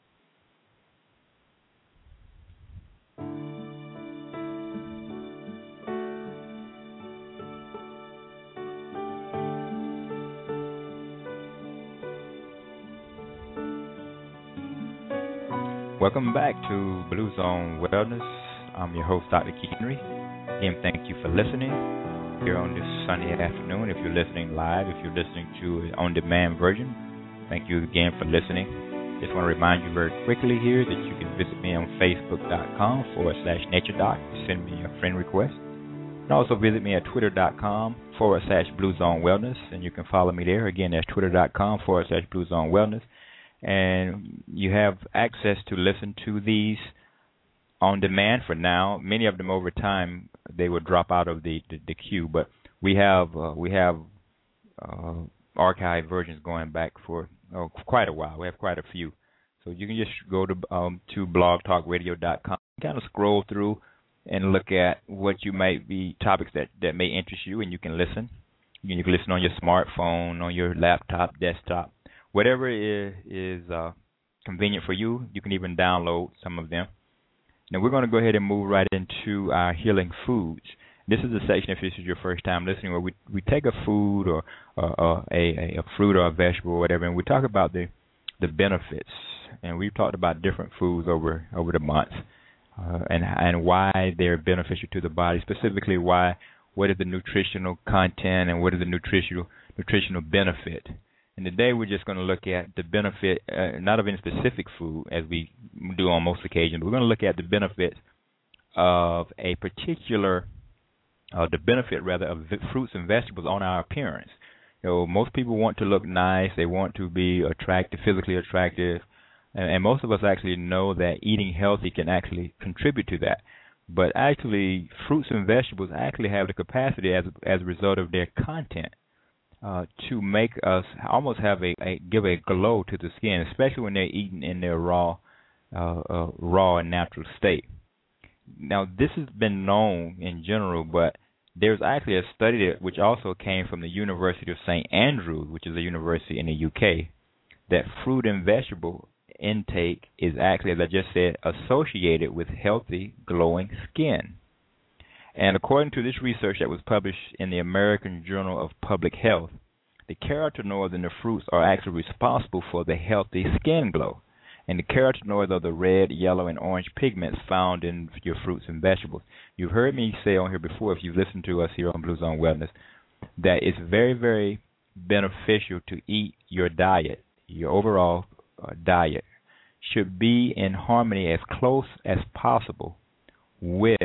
Welcome back to Blue Zone Wellness. I'm your host, Doctor Keith Henry. Again, thank you for listening here on this Sunday afternoon. If you're listening live, if you're listening to an on-demand version, thank you again for listening. Just want to remind you very quickly here that you can visit me on facebook.com forward slash naturedoc. Send me a friend request. You can also visit me at twitter.com forward slash Blue Zone Wellness, and you can follow me there. Again, that's twitter.com forward slash Blue Zone Wellness. And you have access to listen to these on demand for now. Many of them over time they will drop out of the, the, the queue, but we have uh, we have uh, archived versions going back for oh, quite a while. We have quite a few, so you can just go to um, to blog talk radio dot com, kind of scroll through and look at what you might be topics that, that may interest you, and you can listen. You can, you can listen on your smartphone, on your laptop, desktop. Whatever is, is uh, convenient for you, you can even download some of them. Now we're going to go ahead and move right into our healing foods. This is a section, if this is your first time listening, where we we take a food or, or, or a, a fruit or a vegetable or whatever, and we talk about the the benefits. And we've talked about different foods over over the months uh, and and why they're beneficial to the body. Specifically, why what is the nutritional content and what is the nutritional nutritional benefit. And today we're just going to look at the benefit, uh, not of any specific food, as we do on most occasions. We're going to look at the benefits of a particular, uh, the benefit rather of fruits and vegetables on our appearance. You know, most people want to look nice. They want to be attractive, physically attractive, and, and most of us actually know that eating healthy can actually contribute to that. But actually, fruits and vegetables actually have the capacity, as as a result of their content, Uh, to make us almost have a, a give a glow to the skin, especially when they're eaten in their raw, uh, uh, raw and natural state. Now, this has been known in general, but there's actually a study that, which also came from the University of Saint Andrews, which is a university in the U K, that fruit and vegetable intake is actually, as I just said, associated with healthy, glowing skin. And according to this research that was published in the American Journal of Public Health, the carotenoids in the fruits are actually responsible for the healthy skin glow. And the carotenoids are the red, yellow, and orange pigments found in your fruits and vegetables. You've heard me say on here before, if you've listened to us here on Blue Zone Wellness, that it's very, very beneficial to eat your diet, your overall uh, diet, should be in harmony as close as possible with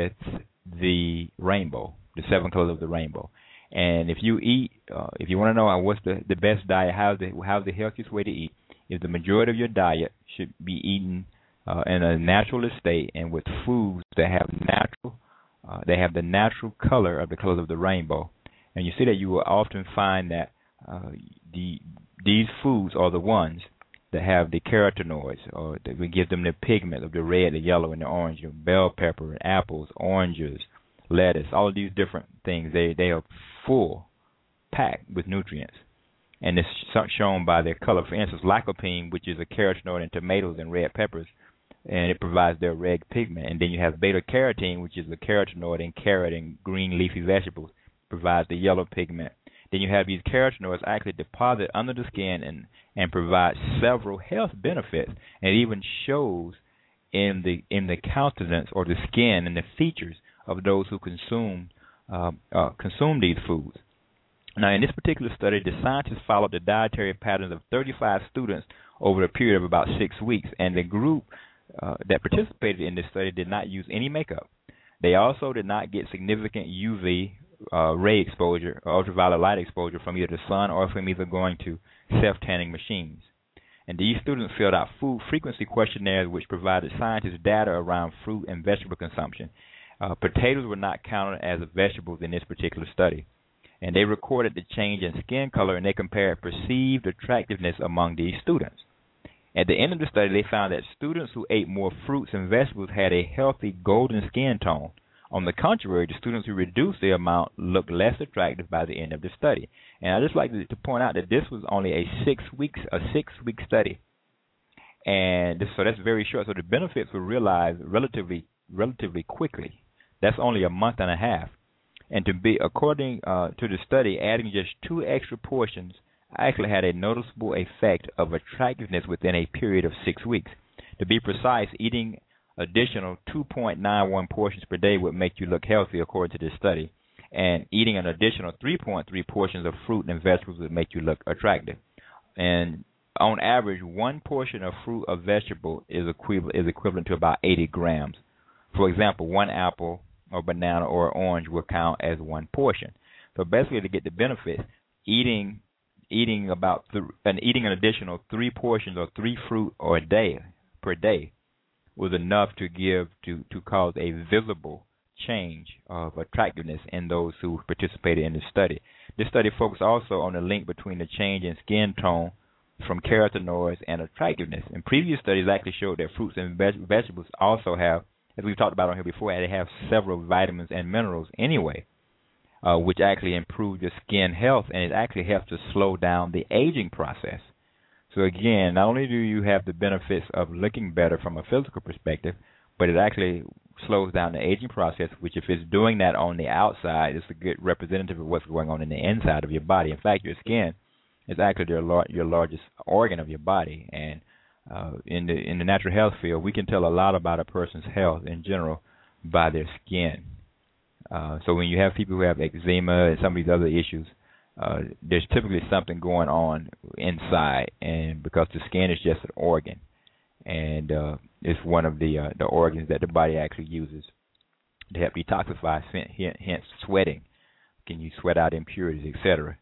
the rainbow, the seven colors of the rainbow. And if you eat, uh, if you want to know what's the, the best diet, how's the, how's the healthiest way to eat, is the majority of your diet should be eaten uh, in a natural state and with foods that have natural, uh, they have the natural color of the colors of the rainbow. And you see that you will often find that uh, the these foods are the ones that have the carotenoids, or that we give them the pigment of the red, the yellow, and the orange. You know, bell pepper, apples, oranges, lettuce, all of these different things. They they are full, packed with nutrients. And it's shown by their color. For instance, lycopene, which is a carotenoid in tomatoes and red peppers, and it provides their red pigment. And then you have beta-carotene, which is a carotenoid in carrot and green leafy vegetables, provides the yellow pigment. Then you have these carotenoids actually deposit under the skin and, and provide several health benefits. And it even shows in the in the countenance or the skin and the features of those who consume uh, uh, consume these foods. Now, in this particular study, the scientists followed the dietary patterns of thirty-five students over a period of about six weeks, and the group uh, that participated in this study did not use any makeup. They also did not get significant U V uh, ray exposure or ultraviolet light exposure from either the sun or from either going to self-tanning machines. And these students filled out food frequency questionnaires which provided scientists data around fruit and vegetable consumption. Uh, potatoes were not counted as vegetables in this particular study. And they recorded the change in skin color, and they compared perceived attractiveness among these students. At the end of the study, they found that students who ate more fruits and vegetables had a healthy golden skin tone. On the contrary, the students who reduced the amount looked less attractive by the end of the study. And I'd just like to, to point out that this was only a six weeks a six week study, and this, so that's very short. So the benefits were realized relatively relatively quickly. That's only a month and a half. And to be, according uh, to the study, adding just two extra portions actually had a noticeable effect of attractiveness within a period of six weeks. To be precise, eating additional two point nine one portions per day would make you look healthy, according to this study. And eating an additional three point three portions of fruit and vegetables would make you look attractive. And on average, one portion of fruit or vegetable is equivalent, is equivalent to about eighty grams. For example, one apple or banana or orange will count as one portion. So basically, to get the benefits, eating eating about th- and eating an additional three portions or three fruit or a day per day was enough to give to to cause a visible change of attractiveness in those who participated in the study. This study focused also on the link between the change in skin tone from carotenoids and attractiveness. And previous studies actually showed that fruits and veg- vegetables also have, as we've talked about on here before, they have several vitamins and minerals anyway, uh, which actually improve your skin health, and it actually helps to slow down the aging process. So again, not only do you have the benefits of looking better from a physical perspective, but it actually slows down the aging process, which if it's doing that on the outside, it's a good representative of what's going on in the inside of your body. In fact, your skin is actually your, lar- your largest organ of your body, and Uh, in the in the natural health field, we can tell a lot about a person's health in general by their skin. Uh, so when you have people who have eczema and some of these other issues, uh, there's typically something going on inside, and because the skin is just an organ, and uh, it's one of the uh, the organs that the body actually uses to help detoxify, hence sweating. Can you sweat out impurities, et cetera?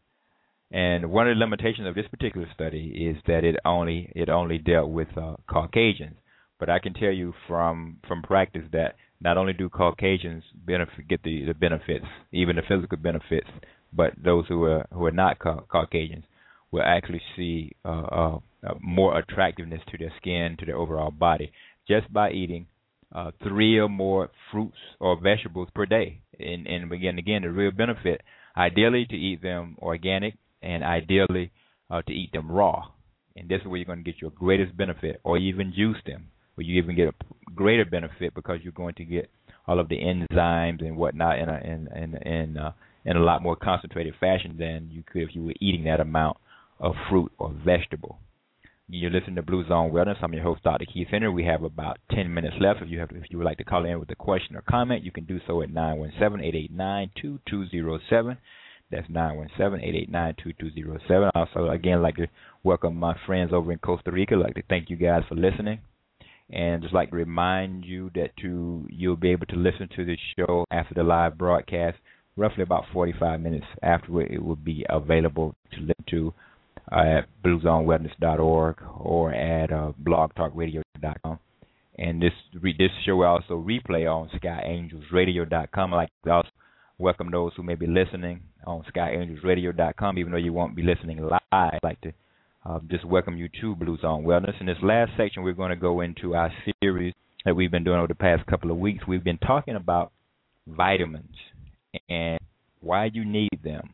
And one of the limitations of this particular study is that it only it only dealt with uh, Caucasians. But I can tell you from, from practice that not only do Caucasians benefit, get the, the benefits, even the physical benefits, but those who are who are not ca- Caucasians will actually see uh, uh, uh, more attractiveness to their skin, to their overall body, just by eating uh, three or more fruits or vegetables per day. And, and again, again, the real benefit, ideally to eat them organic, and ideally uh, to eat them raw. And this is where you're going to get your greatest benefit, or even juice them, where you even get a greater benefit because you're going to get all of the enzymes and whatnot in a, in in in, uh, in a lot more concentrated fashion than you could if you were eating that amount of fruit or vegetable. You're listening to Blue Zone Wellness. I'm your host, Doctor Keith Henry. We have about ten minutes left. If you have, if you would like to call in with a question or comment, you can do so at nine one seven, eight eight nine, two two zero seven. That's nine one seven, eight eight nine, two two zero seven. Also, again, I'd like to welcome my friends over in Costa Rica. I'd like to thank you guys for listening. And just like to remind you that to you'll be able to listen to this show after the live broadcast, roughly about forty-five minutes after it will be available to listen to uh, at blue zone wellness dot org or at uh, blog talk radio dot com. And this this show will also replay on sky angels radio dot com. I'd like to also welcome those who may be listening on sky angels radio dot com, even though you won't be listening live. I'd like to uh, just welcome you to Blue Zone Wellness. In this last section, we're going to go into our series that we've been doing over the past couple of weeks. We've been talking about vitamins and why you need them,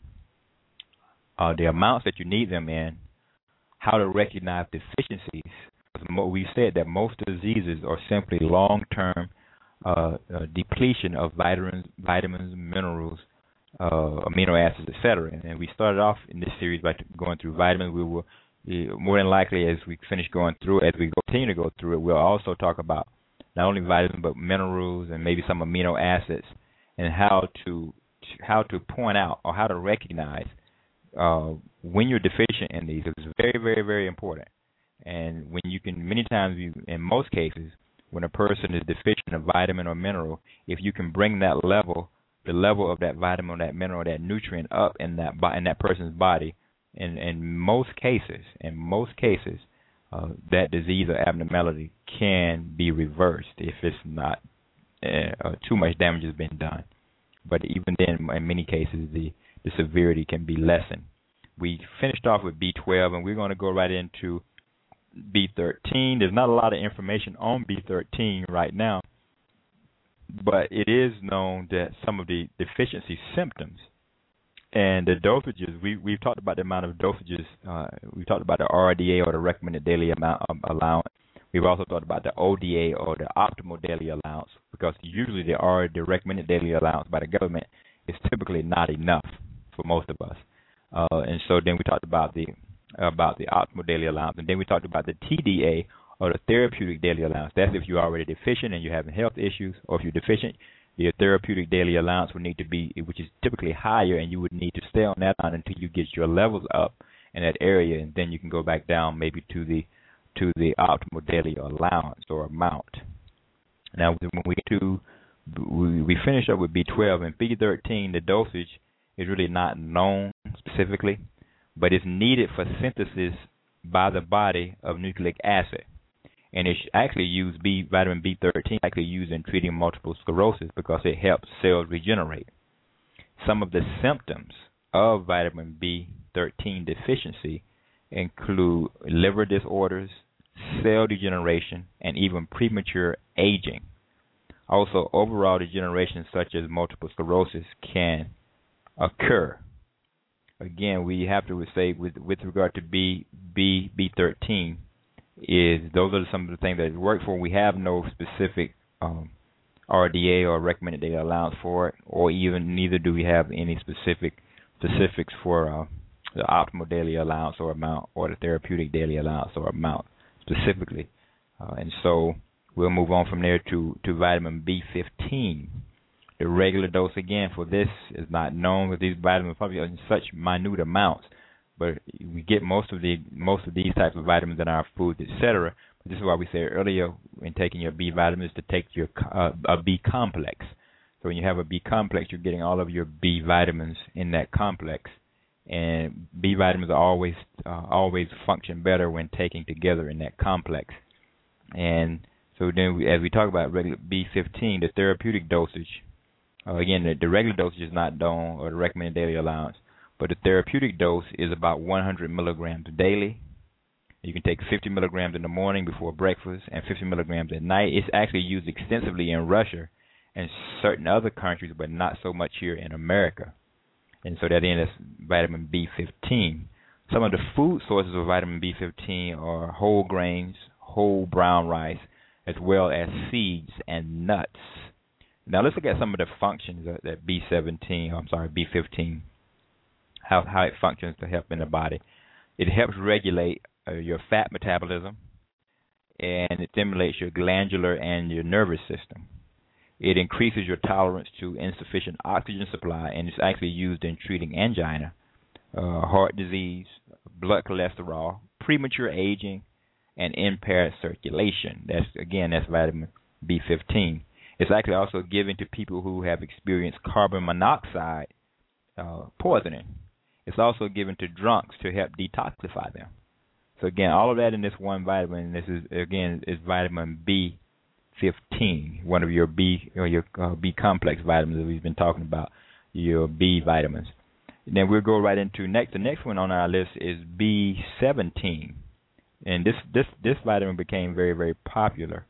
uh, the amounts that you need them in, how to recognize deficiencies. We said that most diseases are simply long-term uh, uh, depletion of vitamins, vitamins, minerals, uh, amino acids, et cetera. And, and we started off in this series by going through vitamins. We will, uh, more than likely, as we finish going through it, as we continue to go through it, we'll also talk about not only vitamins but minerals and maybe some amino acids, and how to how to point out or how to recognize uh, when you're deficient in these. It's very, very, very important. And when you can, many times, you, in most cases, when a person is deficient in a vitamin or mineral, if you can bring that level, the level of that vitamin, that mineral, that nutrient up in that in that person's body, in in most cases, in most cases, uh, that disease or abnormality can be reversed if it's not uh, too much damage has been done. But even then, in many cases, the, the severity can be lessened. We finished off with B twelve, and we're going to go right into B thirteen. There's not a lot of information on B thirteen right now, but it is known that some of the deficiency symptoms and the dosages, we, we've talked about the amount of dosages. Uh, we've talked about the R D A, or the recommended daily amount um, allowance. We've also talked about the O D A, or the optimal daily allowance, because usually the, R, the recommended daily allowance by the government is typically not enough for most of us. Uh, and so then we talked about the about the optimal daily allowance, and then we talked about the T D A, or the therapeutic daily allowance. That's if you're already deficient and you're having health issues, or if you're deficient, your therapeutic daily allowance would need to be, which is typically higher, and you would need to stay on that line until you get your levels up in that area, and then you can go back down maybe to the to the optimal daily allowance or amount. Now, when we do, we, we finish up with B twelve, and B thirteen, the dosage is really not known specifically, but it's needed for synthesis by the body of nucleic acid. And it's actually used, B, vitamin B thirteen, actually used in treating multiple sclerosis because it helps cells regenerate. Some of the symptoms of vitamin B thirteen deficiency include liver disorders, cell degeneration, and even premature aging. Also, overall degeneration such as multiple sclerosis can occur. Again, we have to say with with regard to B B B thirteen, is those are some of the things that work for. We have no specific um, R D A or recommended daily allowance for it, or even neither do we have any specific specifics for uh, the optimal daily allowance or amount, or the therapeutic daily allowance or amount specifically. Uh, and so we'll move on from there to, to vitamin B fifteen. The regular dose, again, for this is not known, with these vitamins probably in such minute amounts, but we get most of the most of these types of vitamins in our foods, et cetera. This is why we said earlier in taking your B vitamins to take your uh, a B complex. So when you have a B complex, you're getting all of your B vitamins in that complex, and B vitamins are always uh, always function better when taken together in that complex. And so then, we, as we talk about regular B fifteen, the therapeutic dosage. Uh, again, the, the regular dosage is not known, or the recommended daily allowance, but the therapeutic dose is about one hundred milligrams daily. You can take fifty milligrams in the morning before breakfast and fifty milligrams at night. It's actually used extensively in Russia and certain other countries, but not so much here in America. And so that then is vitamin B fifteen. Some of the food sources of vitamin B fifteen are whole grains, whole brown rice, as well as seeds and nuts. Now let's look at some of the functions of that B seventeen, I'm sorry, B fifteen, how, how it functions to help in the body. It helps regulate uh, your fat metabolism, and it stimulates your glandular and your nervous system. It increases your tolerance to insufficient oxygen supply, and it's actually used in treating angina, uh, heart disease, blood cholesterol, premature aging, and impaired circulation. That's, again, that's vitamin B fifteen. It's actually also given to people who have experienced carbon monoxide uh, poisoning. It's also given to drunks to help detoxify them. So again, all of that in this one vitamin. This is again is vitamin B fifteen, one of your B or your uh, B complex vitamins that we've been talking about, your B vitamins. And then we'll go right into next. The next one on our list is B seventeen, and this this this vitamin became very very popular.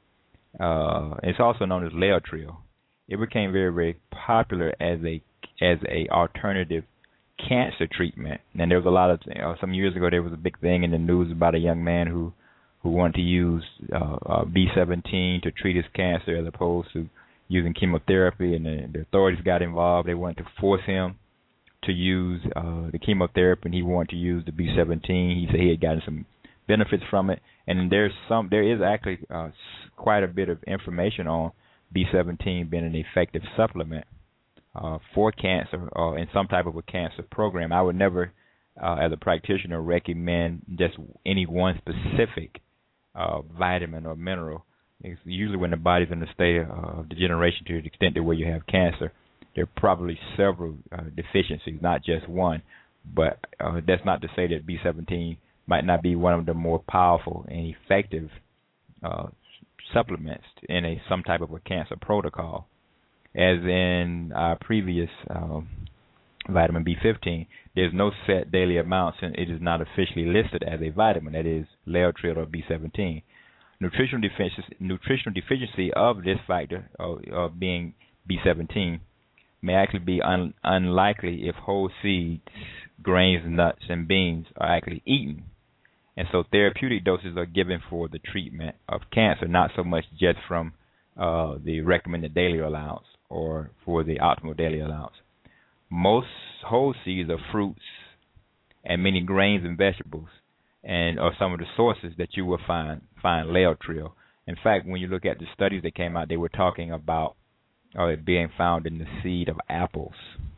Uh, it's also known as Laetrile. It became very very popular as a as a alternative cancer treatment. And there was a lot of you know, some years ago there was a big thing in the news about a young man who who wanted to use uh, uh, B seventeen to treat his cancer as opposed to using chemotherapy, and the, the authorities got involved. They wanted to force him to use uh, the chemotherapy, and he wanted to use the B seventeen. He said he had gotten some benefits from it, and there's some there is actually uh, quite a bit of information on B seventeen being an effective supplement uh, for cancer or in some type of a cancer program. I would never, uh, as a practitioner, recommend just any one specific Uh, vitamin or mineral. It's usually when the body's in a state of degeneration to the extent that where you have cancer, there are probably several uh, deficiencies, not just one. But uh, that's not to say that B seventeen might not be one of the more powerful and effective uh, supplements in a some type of a cancer protocol. As in our previous um, vitamin B fifteen, there's no set daily amount since it is not officially listed as a vitamin, that is Laetrile or B seventeen. Nutritional deficiency, nutritional deficiency of this factor, of, of being B seventeen, may actually be un, unlikely if whole seeds, grains, nuts, and beans are actually eaten. And so therapeutic doses are given for the treatment of cancer, not so much just from uh, the recommended daily allowance or for the optimal daily allowance. Most whole seeds are fruits and many grains and vegetables, and are some of the sources that you will find find Laetrile. In fact, when you look at the studies that came out, they were talking about uh, it being found in the seed of apples,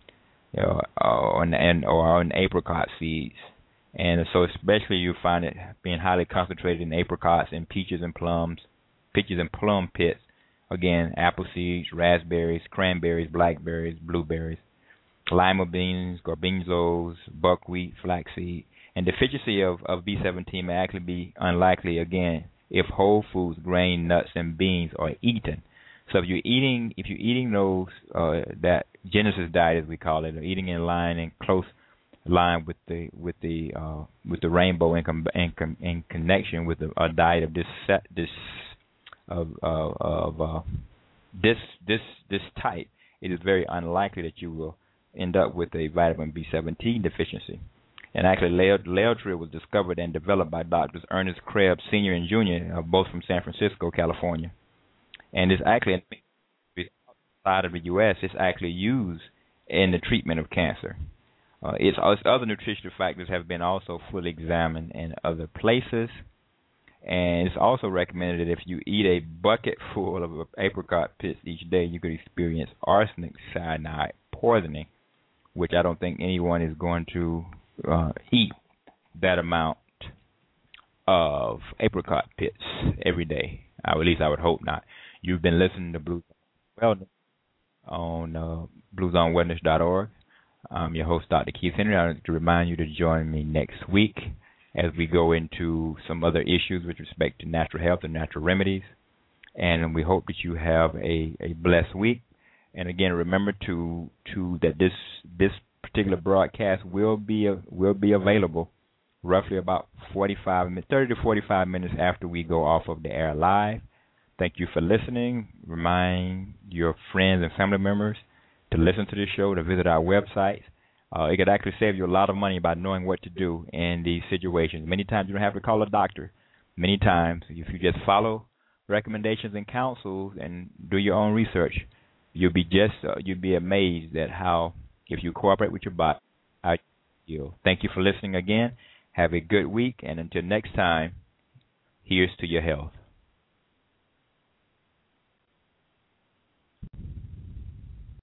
you know, or in, and or in apricot seeds, and so especially you find it being highly concentrated in apricots and peaches and plums, peaches and plum pits. Again, apple seeds, raspberries, cranberries, blackberries, blueberries, lima beans, garbanzos, buckwheat, flaxseed. And deficiency of, of B seventeen may actually be unlikely, again, if whole foods, grain, nuts, and beans are eaten. So if you're eating, if you're eating those, uh, that Genesis diet, as we call it, or eating in line in close line with the with the uh, with the rainbow in, com- in, com- in connection with a, a diet of this set, this of uh, of uh, this this this type, it is very unlikely that you will end up with a vitamin B seventeen deficiency. And actually, Laetrile was discovered and developed by Doctors Ernest Krebs, Senior and Junior, uh, both from San Francisco, California. And it's actually, outside of the U S, it's actually used in the treatment of cancer. Uh, its, its other nutritional factors have been also fully examined in other places. And it's also recommended that if you eat a bucket full of apricot pits each day, you could experience arsenic cyanide poisoning, which I don't think anyone is going to uh, eat that amount of apricot pits every day. Uh, at least I would hope not. You've been listening to Blue Wellness on uh, blue zone wellness dot org. I'm your host, Doctor Keith Henry. I'd like to remind you to join me next week as we go into some other issues with respect to natural health and natural remedies. And we hope that you have a, a blessed week. And again, remember to to that this this particular broadcast will be uh, will be available roughly about forty-five minutes, thirty to forty-five minutes after we go off of the air live. Thank you for listening. Remind your friends and family members to listen to this show, to visit our website, Uh, it could actually save you a lot of money by knowing what to do in these situations. Many times you don't have to call a doctor. Many times, if you just follow recommendations and counsels and do your own research, you'll be just uh, you'll be amazed at how, if you cooperate with your body, how you feel. Thank you for listening again. Have a good week, and until next time, here's to your health.